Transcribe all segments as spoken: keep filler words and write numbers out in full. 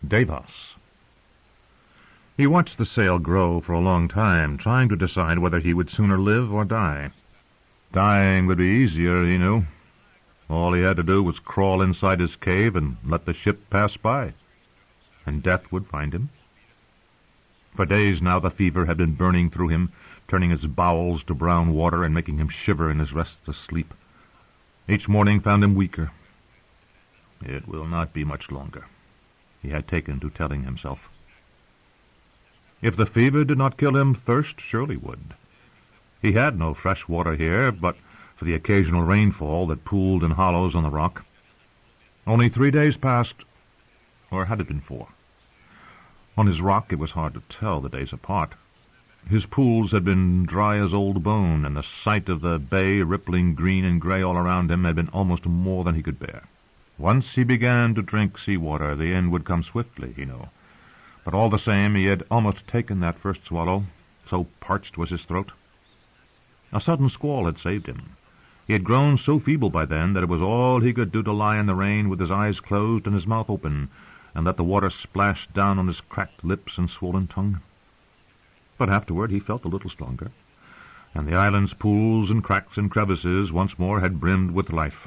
Davos. He watched the sail grow for a long time, trying to decide whether he would sooner live or die. Dying would be easier, he knew. All he had to do was crawl inside his cave and let the ship pass by, and death would find him. For days now the fever had been burning through him, turning his bowels to brown water and making him shiver in his restless sleep. Each morning found him weaker. It will not be much longer, he had taken to telling himself. If the fever did not kill him, thirst surely would. He had no fresh water here, but for the occasional rainfall that pooled in hollows on the rock. Only three days passed, or had it been four? On his rock it was hard to tell the days apart. His pools had been dry as old bone, and the sight of the bay rippling green and gray all around him had been almost more than he could bear. Once he began to drink sea-water, the end would come swiftly, he knew. But all the same, he had almost taken that first swallow, so parched was his throat. A sudden squall had saved him. He had grown so feeble by then that it was all he could do to lie in the rain with his eyes closed and his mouth open, and let the water splash down on his cracked lips and swollen tongue. But afterward he felt a little stronger, and the island's pools and cracks and crevices once more had brimmed with life.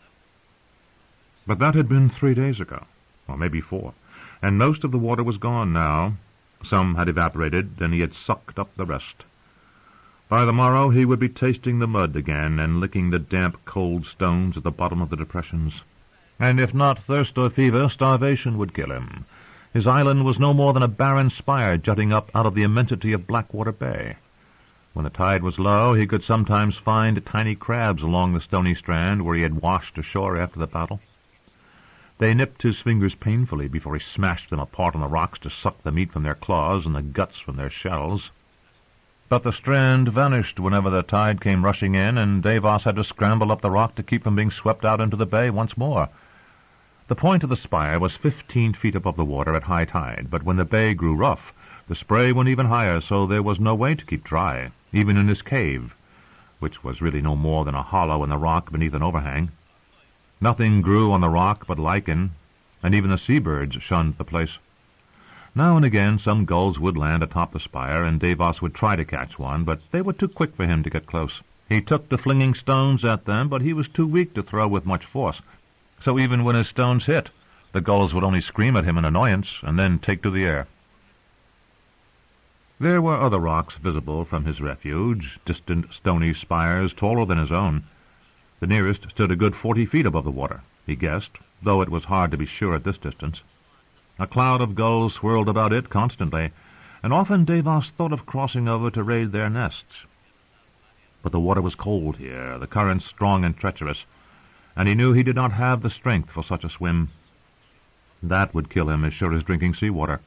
But that had been three days ago, or maybe four, and most of the water was gone now. Some had evaporated, and he had sucked up the rest. By the morrow he would be tasting the mud again, and licking the damp, cold stones at the bottom of the depressions. And if not thirst or fever, starvation would kill him. His island was no more than a barren spire jutting up out of the immensity of Blackwater Bay. When the tide was low, he could sometimes find tiny crabs along the stony strand where he had washed ashore after the battle. They nipped his fingers painfully before he smashed them apart on the rocks to suck the meat from their claws and the guts from their shells. But the strand vanished whenever the tide came rushing in, and Davos had to scramble up the rock to keep from being swept out into the bay once more. The point of the spire was fifteen feet above the water at high tide, but when the bay grew rough, the spray went even higher, so there was no way to keep dry, even in his cave, which was really no more than a hollow in the rock beneath an overhang. Nothing grew on the rock but lichen, and even the seabirds shunned the place. Now and again some gulls would land atop the spire, and Davos would try to catch one, but they were too quick for him to get close. He took to flinging stones at them, but he was too weak to throw with much force. So even when his stones hit, the gulls would only scream at him in annoyance and then take to the air. There were other rocks visible from his refuge, distant stony spires taller than his own. The nearest stood a good forty feet above the water, he guessed, though it was hard to be sure at this distance. A cloud of gulls swirled about it constantly, and often Davos thought of crossing over to raid their nests. But the water was cold here, the currents strong and treacherous, and he knew he did not have the strength for such a swim. That would kill him as sure as drinking sea-water.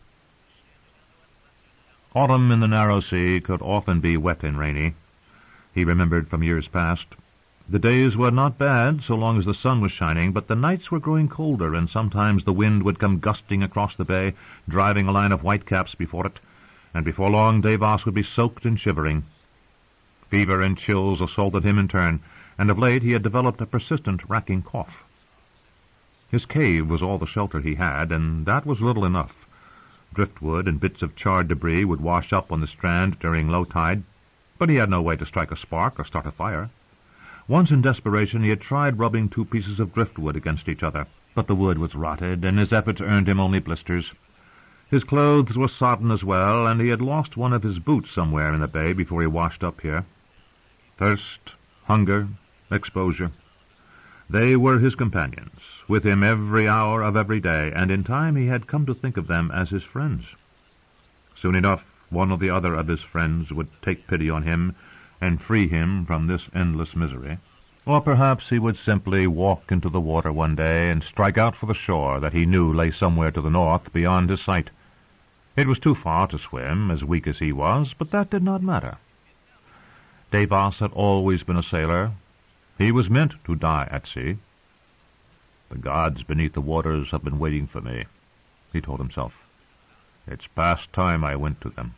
Autumn in the narrow sea could often be wet and rainy, he remembered from years past. The days were not bad so long as the sun was shining, but the nights were growing colder, and sometimes the wind would come gusting across the bay, driving a line of whitecaps before it, and before long Davos would be soaked and shivering. Fever and chills assaulted him in turn, and of late he had developed a persistent racking cough. His cave was all the shelter he had, and that was little enough. Driftwood and bits of charred debris would wash up on the strand during low tide, but he had no way to strike a spark or start a fire. Once in desperation he had tried rubbing two pieces of driftwood against each other, but the wood was rotted, and his efforts earned him only blisters. His clothes were sodden as well, and he had lost one of his boots somewhere in the bay before he washed up here. Thirst, hunger, exposure. They were his companions, with him every hour of every day, and in time he had come to think of them as his friends. Soon enough, one or the other of his friends would take pity on him and free him from this endless misery. Or perhaps he would simply walk into the water one day and strike out for the shore that he knew lay somewhere to the north beyond his sight. It was too far to swim, as weak as he was, but that did not matter. Davos had always been a sailor. He was meant to die at sea. The gods beneath the waters have been waiting for me, he told himself. It's past time I went to them.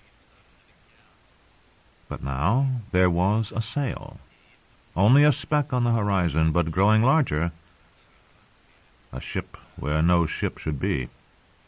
But now there was a sail, only a speck on the horizon, but growing larger. A ship where no ship should be.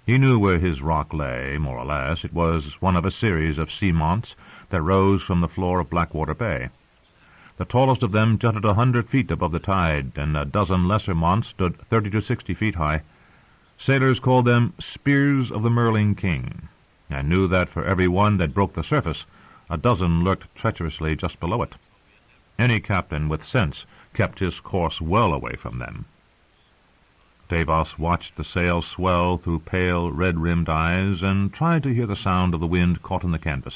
He knew where his rock lay, more or less. It was one of a series of sea mounts that rose from the floor of Blackwater Bay. The tallest of them jutted a hundred feet above the tide, and a dozen lesser mounts stood thirty to sixty feet high. Sailors called them Spears of the Merling King, and knew that for every one that broke the surface, a dozen lurked treacherously just below it. Any captain with sense kept his course well away from them. Davos watched the sail swell through pale, red-rimmed eyes and tried to hear the sound of the wind caught in the canvas.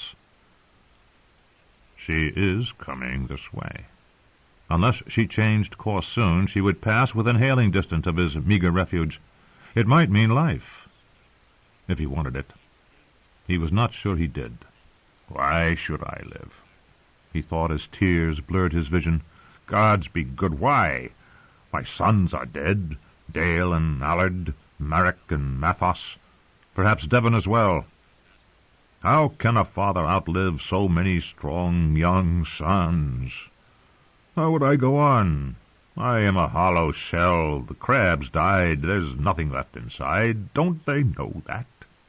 She is coming this way. Unless she changed course soon, she would pass within hailing distance of his meager refuge. It might mean life, if he wanted it. He was not sure he did. Why should I live? He thought as tears blurred his vision. Gods be good, why? My sons are dead, Dale and Allard, Marek and Mathos, perhaps Devon as well. How can a father outlive so many strong young sons? How would I go on? I am a hollow shell. The crabs died. There's nothing left inside. Don't they know that?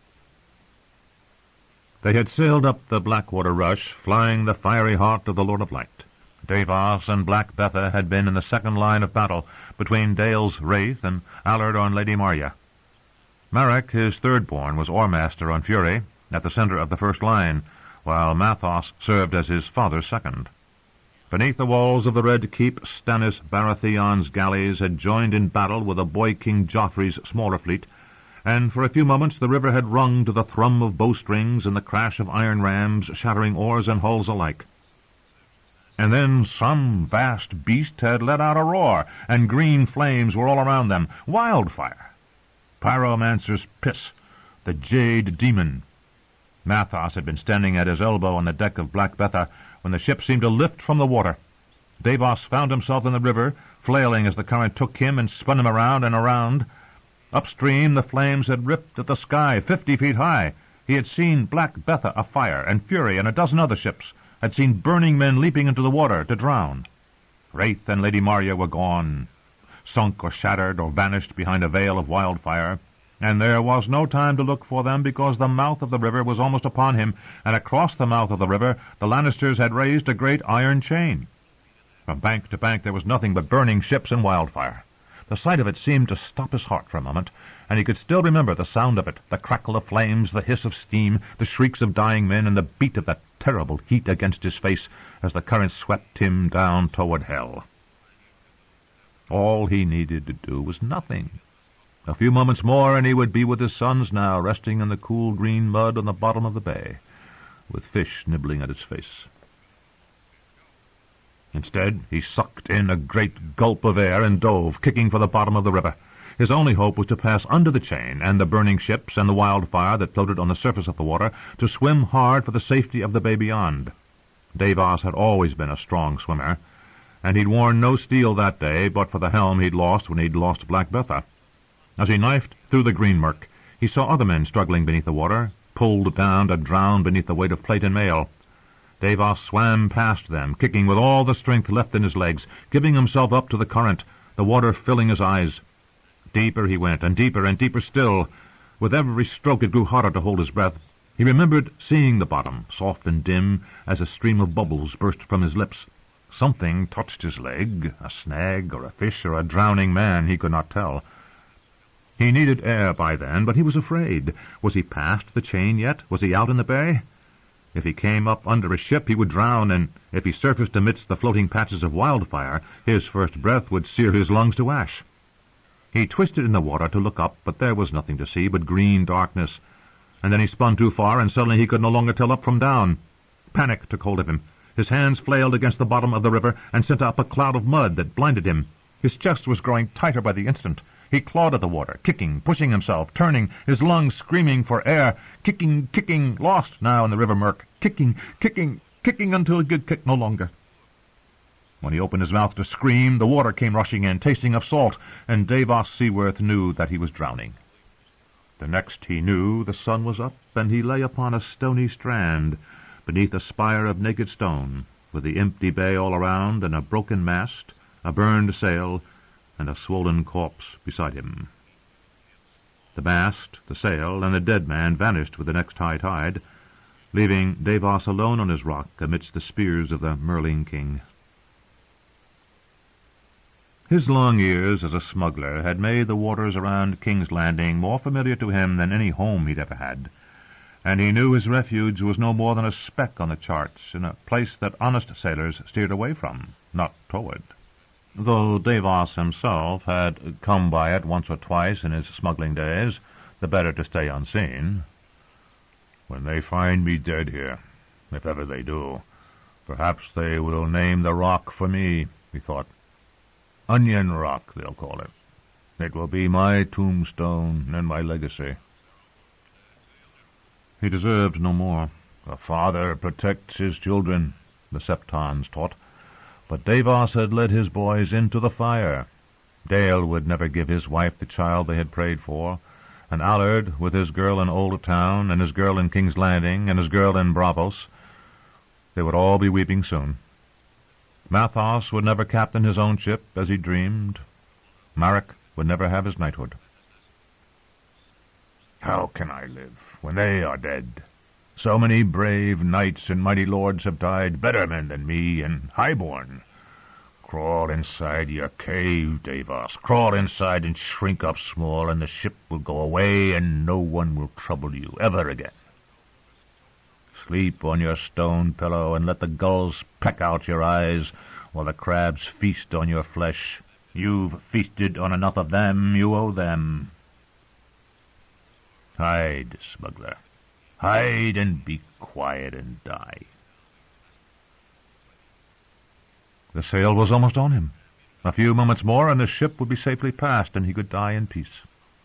They had sailed up the Blackwater Rush, flying the fiery heart of the Lord of Light. Davos and Black Betha had been in the second line of battle between Dale's Wraith and Allard on Lady Marya. Marek, his third-born, was oarmaster on Fury, at the center of the first line, while Mathos served as his father's second. Beneath the walls of the Red Keep, Stannis Baratheon's galleys had joined in battle with a boy King Joffrey's smaller fleet, and for a few moments the river had rung to the thrum of bowstrings and the crash of iron rams shattering oars and hulls alike. And then some vast beast had let out a roar, and green flames were all around them. Wildfire! Pyromancer's Piss, the Jade Demon. Mathos had been standing at his elbow on the deck of Black Betha when the ship seemed to lift from the water. Davos found himself in the river, flailing as the current took him and spun him around and around. Upstream, the flames had ripped at the sky fifty feet high. He had seen Black Betha afire, and Fury and a dozen other ships, had seen burning men leaping into the water to drown. Wraith and Lady Marya were gone, sunk or shattered or vanished behind a veil of wildfire, and there was no time to look for them because the mouth of the river was almost upon him, and across the mouth of the river the Lannisters had raised a great iron chain. From bank to bank there was nothing but burning ships and wildfire. The sight of it seemed to stop his heart for a moment, and he could still remember the sound of it, the crackle of flames, the hiss of steam, the shrieks of dying men, and the beat of that terrible heat against his face as the current swept him down toward hell. All he needed to do was nothing. A few moments more, and he would be with his sons now, resting in the cool green mud on the bottom of the bay, with fish nibbling at his face. Instead, he sucked in a great gulp of air and dove, kicking for the bottom of the river. His only hope was to pass under the chain and the burning ships and the wildfire that floated on the surface of the water, to swim hard for the safety of the bay beyond. Davos had always been a strong swimmer, and he'd worn no steel that day but for the helm he'd lost when he'd lost Black Betha. As he knifed through the green murk, he saw other men struggling beneath the water, pulled down to drown beneath the weight of plate and mail. Davos swam past them, kicking with all the strength left in his legs, giving himself up to the current, the water filling his eyes. Deeper he went, and deeper and deeper still. With every stroke it grew harder to hold his breath. He remembered seeing the bottom, soft and dim, as a stream of bubbles burst from his lips. Something touched his leg, a snag or a fish or a drowning man, he could not tell. He needed air by then, but he was afraid. Was he past the chain yet? Was he out in the bay? If he came up under a ship, he would drown, and if he surfaced amidst the floating patches of wildfire, his first breath would sear his lungs to ash. He twisted in the water to look up, but there was nothing to see but green darkness. And then he spun too far, and suddenly he could no longer tell up from down. Panic took hold of him. His hands flailed against the bottom of the river and sent up a cloud of mud that blinded him. His chest was growing tighter by the instant. He clawed at the water, kicking, pushing himself, turning, his lungs screaming for air, kicking, kicking, lost now in the river murk, kicking, kicking, kicking until he could kick no longer. When he opened his mouth to scream, the water came rushing in, tasting of salt, and Davos Seaworth knew that he was drowning. The next he knew, the sun was up, and he lay upon a stony strand, beneath a spire of naked stone, with the empty bay all around, and a broken mast, a burned sail, and a swollen corpse beside him. The mast, the sail, and the dead man vanished with the next high tide, leaving Davos alone on his rock amidst the spears of the Merling King. His long years as a smuggler had made the waters around King's Landing more familiar to him than any home he'd ever had, and he knew his refuge was no more than a speck on the charts in a place that honest sailors steered away from, not toward. Though Davos himself had come by it once or twice in his smuggling days, the better to stay unseen. When they find me dead here, if ever they do, perhaps they will name the rock for me, he thought. Onion Rock, they'll call it. It will be my tombstone and my legacy. He deserved no more. A father protects his children, the Septons taught. But Davos had led his boys into the fire. Dale would never give his wife the child they had prayed for, and Allard, with his girl in Old Town, and his girl in King's Landing, and his girl in Braavos, they would all be weeping soon. Mathos would never captain his own ship as he dreamed. Marek would never have his knighthood. How can I live when they are dead? So many brave knights and mighty lords have died, better men than me, and highborn. Crawl inside your cave, Davos. Crawl inside and shrink up small, and the ship will go away, and no one will trouble you ever again. Sleep on your stone pillow, and let the gulls peck out your eyes, while the crabs feast on your flesh. You've feasted on enough of them, you owe them. Hide, smuggler. Hide and be quiet and die. The sail was almost on him. A few moments more, and the ship would be safely past, and he could die in peace.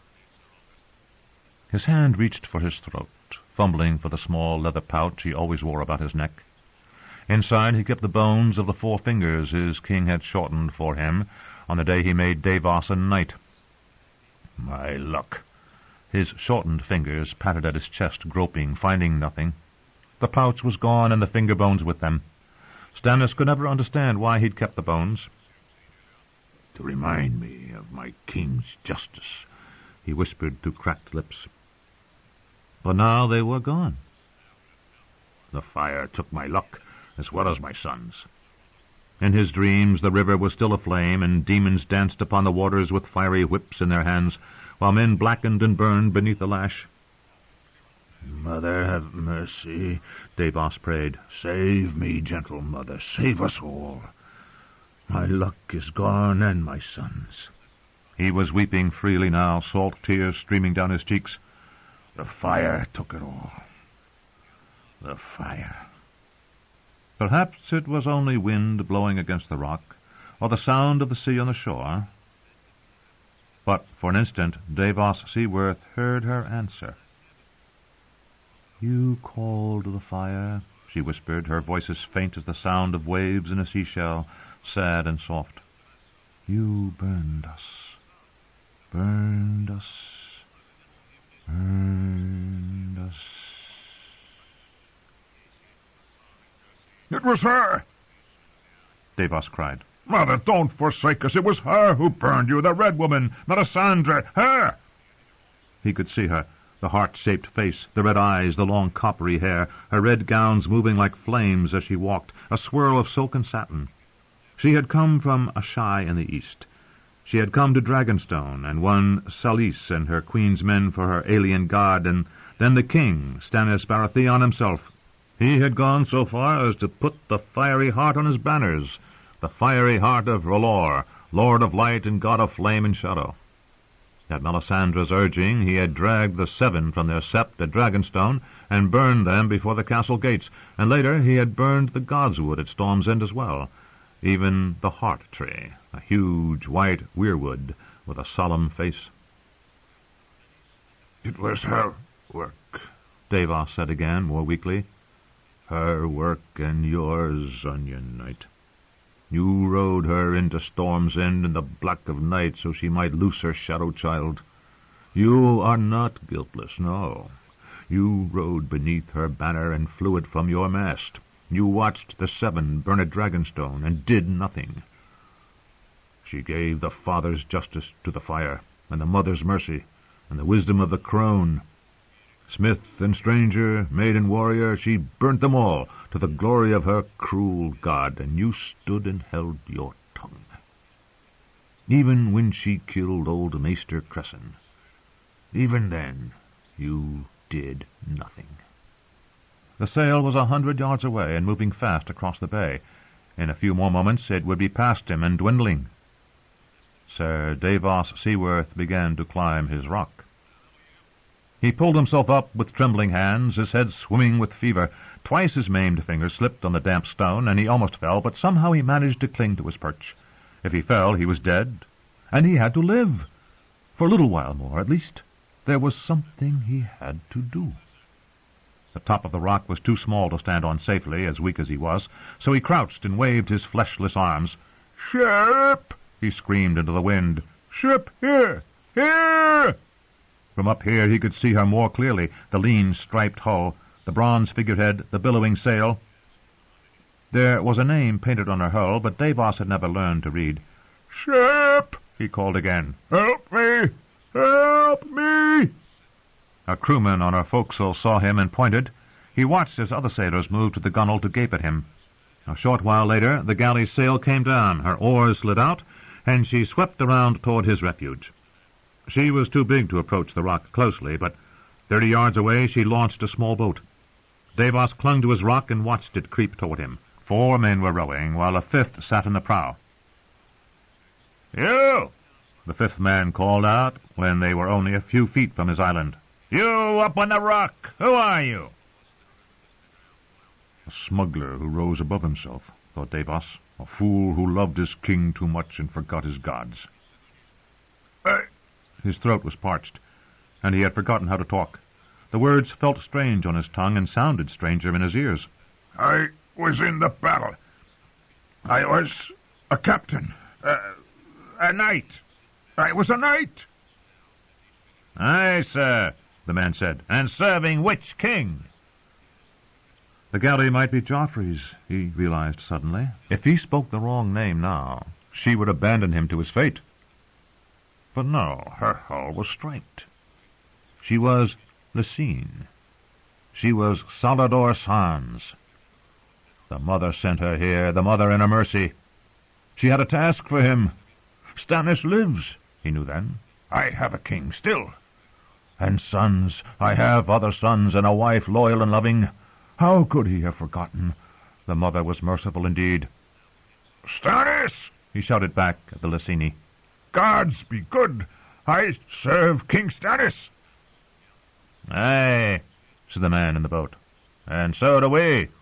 His hand reached for his throat, fumbling for the small leather pouch he always wore about his neck. Inside he kept the bones of the four fingers his king had shortened for him on the day he made Davos a knight. My luck! His shortened fingers patted at his chest, groping, finding nothing. The pouch was gone, and the finger bones with them. Stannis could never understand why he'd kept the bones. To remind me of my king's justice, he whispered through cracked lips. But now they were gone. The fire took my luck, as well as my son's. In his dreams the river was still aflame, and demons danced upon the waters with fiery whips in their hands, while men blackened and burned beneath the lash. Mother, have mercy, Davos prayed. Save me, gentle mother, save us all. My luck is gone, and my son's. He was weeping freely now, salt tears streaming down his cheeks. The fire took it all. The fire. Perhaps it was only wind blowing against the rock, or the sound of the sea on the shore. But for an instant Davos Seaworth heard her answer. You called the fire, she whispered, her voice as faint as the sound of waves in a seashell, sad and soft. You burned us, burned us, burned us. It was her! Davos cried. Mother, don't forsake us. It was her who burned you, the Red Woman, Melisandre, her! He could see her, the heart-shaped face, the red eyes, the long coppery hair, her red gowns moving like flames as she walked, a swirl of silken satin. She had come from Asshai in the east. She had come to Dragonstone, and won Salis and her queen's men for her alien god, and then the king, Stannis Baratheon himself. He had gone so far as to put the fiery heart on his banners, the fiery heart of R'hllor, Lord of Light and God of Flame and Shadow. At Melisandre's urging, he had dragged the seven from their sept at Dragonstone and burned them before the castle gates, and later he had burned the Godswood at Storm's End as well, even the Heart Tree, a huge white weirwood with a solemn face. It was her work, Davos said again, more weakly. Her work and yours, Onion Knight. You rode her into Storm's End in the black of night so she might loose her shadow child. You are not guiltless, no. You rode beneath her banner and flew it from your mast. You watched the seven burn at Dragonstone and did nothing. She gave the father's justice to the fire, and the mother's mercy, and the wisdom of the crone. Smith and stranger, maid and warrior, she burnt them all to the glory of her cruel god, and you stood and held your tongue. Even when she killed old Maester Cresson, even then you did nothing. The sail was a hundred yards away and moving fast across the bay. In a few more moments it would be past him and dwindling. Sir Davos Seaworth began to climb his rock. He pulled himself up with trembling hands, his head swimming with fever. Twice his maimed fingers slipped on the damp stone, and he almost fell, but somehow he managed to cling to his perch. If he fell, he was dead, and he had to live. For a little while more, at least, there was something he had to do. The top of the rock was too small to stand on safely, as weak as he was, so he crouched and waved his fleshless arms. "Ship!" he screamed into the wind. "Ship here! Here!" From up here he could see her more clearly, the lean striped hull, the bronze figurehead, the billowing sail. There was a name painted on her hull, but Davos had never learned to read. "Ship!" he called again. "Help me! Help me!" A crewman on her forecastle saw him and pointed. He watched as other sailors moved to the gunwale to gape at him. A short while later the galley's sail came down, her oars slid out, and she swept around toward his refuge. She was too big to approach the rock closely, but thirty yards away she launched a small boat. Davos clung to his rock and watched it creep toward him. Four men were rowing, while a fifth sat in the prow. "You!" the fifth man called out when they were only a few feet from his island. "You up on the rock! Who are you?" A smuggler who rose above himself, thought Davos. A fool who loved his king too much and forgot his gods. I... His throat was parched, and he had forgotten how to talk. The words felt strange on his tongue and sounded stranger in his ears. "I was in the battle. I was a captain, uh, a knight. I was a knight." "Aye, sir," the man said, "and serving which king?" The galley might be Joffrey's, he realized suddenly. If he spoke the wrong name now, she would abandon him to his fate. But no, her hull was striped. She was Lysine. She was Salador Sans. The Mother sent her here, the Mother in her mercy. She had a task for him. Stannis lives, he knew then. I have a king still. And sons, I have other sons, and a wife loyal and loving. How could he have forgotten? The Mother was merciful indeed. "Stannis!" he shouted back at the Lysini. "Gods be good! I serve King Stannis." "Aye," said the man in the boat, "and so do we."